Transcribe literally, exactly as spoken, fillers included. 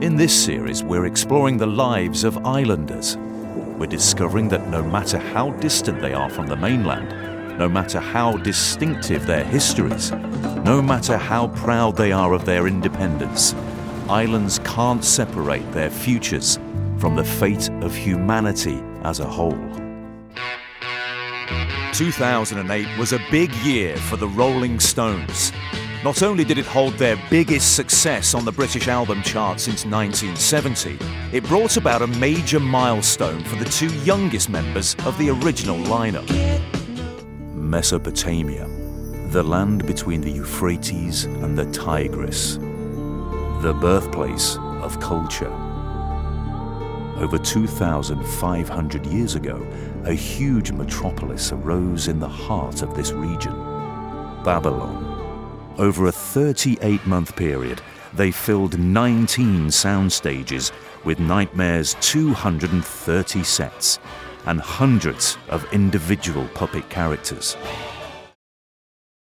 In this series, we're exploring the lives of islanders. We're discovering that no matter how distant they are from the mainland, no matter how distinctive their histories, no matter how proud they are of their independence, islands can't separate their futures from the fate of humanity as a whole. two thousand eight was a big year for the Rolling Stones. Not only did it hold their biggest success on the British album chart since nineteen seventy, it brought about a major milestone for the two youngest members of the original lineup. Mesopotamia, the land between the Euphrates and the Tigris, the birthplace of culture. Over two thousand five hundred years ago, a huge metropolis arose in the heart of this region, Babylon. Over a thirty-eight month period, they filled nineteen sound stages with Nightmare's two hundred thirty sets and hundreds of individual puppet characters.